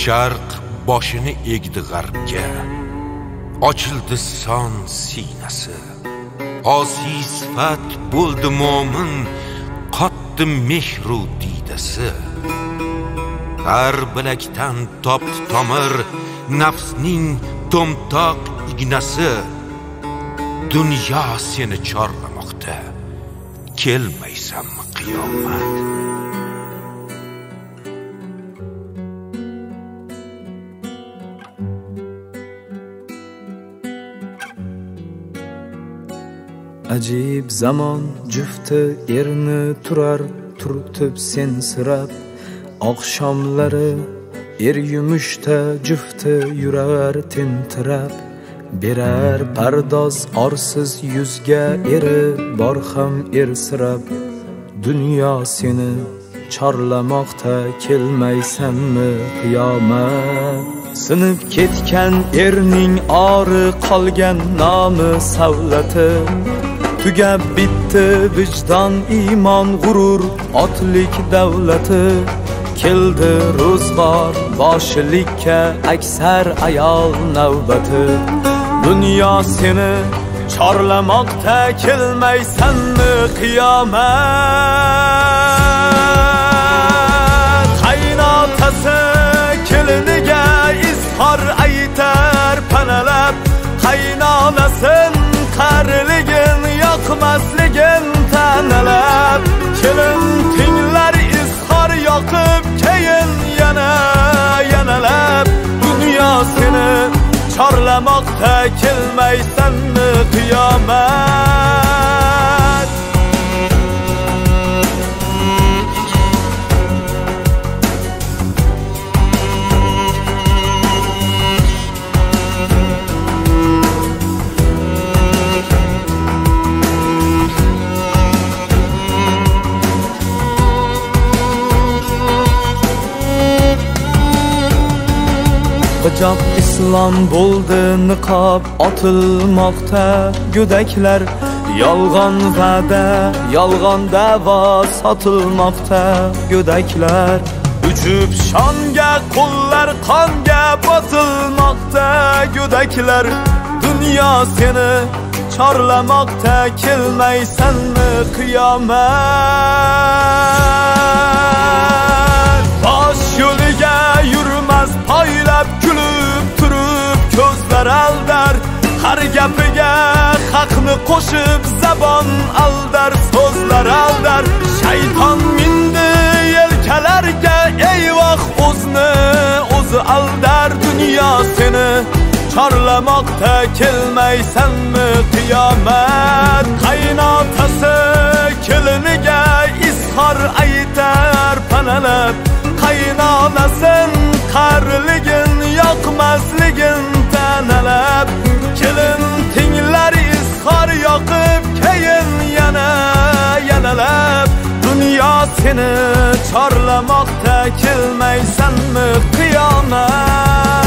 Sharq boshini egdi g'arbga, ochildi son sinasi. Osiy sifat bo'ldi mo'min, qotdi mehru diydasi. Har bilakdan topdi tomir, nafsning to'mtoq ignasi. Dunyo seni chorlamoqda, kelmaysanmi qiyomat? Ajib zamon jufti erni turar, turtib sensirab. Oqshomlari yumushda jufti yurar tentirab. Berar pardoz orsiz yuzga eri, bor ham ersirab. Dunyo seni chorlamoqda, kelmaysanmi qiyomat? Sinib ketgan erning ori, qolgan nomi savlati. Tugab bitdi vijdon, iymon, g'urur, otlik davlati. Keldi ro'zg'or boshlikka, aksar ayol navbati. Dunyo seni chorlamoqda, kelmaysanmi qiyomat? Qaynotasi keliniga izhor aytar panalab. Qaynonasin qariligin, yoqmasligin tanalab. Kelin tinglar izhor yoqib, keyin yanalab. Dunyo seni chorlamoqda, kelmaysanmi qiyomat? Hijob islom bo'ldi niqob, otilmoqda go'daklar. Yolg'on va'da, yolg'on da'vo, sotilmoqda go'daklar. Uchib shonga qo'llar qonga bosilmoqda go'daklar. Dunyo seni chorlamoqda, kelmaysanmi qiyomat? Bosh yo'liga yurmas poylab, kulib turib ko'zlar aldar. Har gapiga haqni qo'shib zabon aldar, so'zlar aldar. Shayton mindi yelkalarga, eyvoh o'zi aldar. Dunyo seni chorlamoqda, kelmaysanmi qiyomat? Qaynotasi keliniga izhor aytar panalab. Qaynonasin qariligin, yoqmasligin tanalab. Kelin tinglar izhor yoqib, keyin yanalab. Dunyo seni chorlamoqda, kelmaysanmi qiyomat?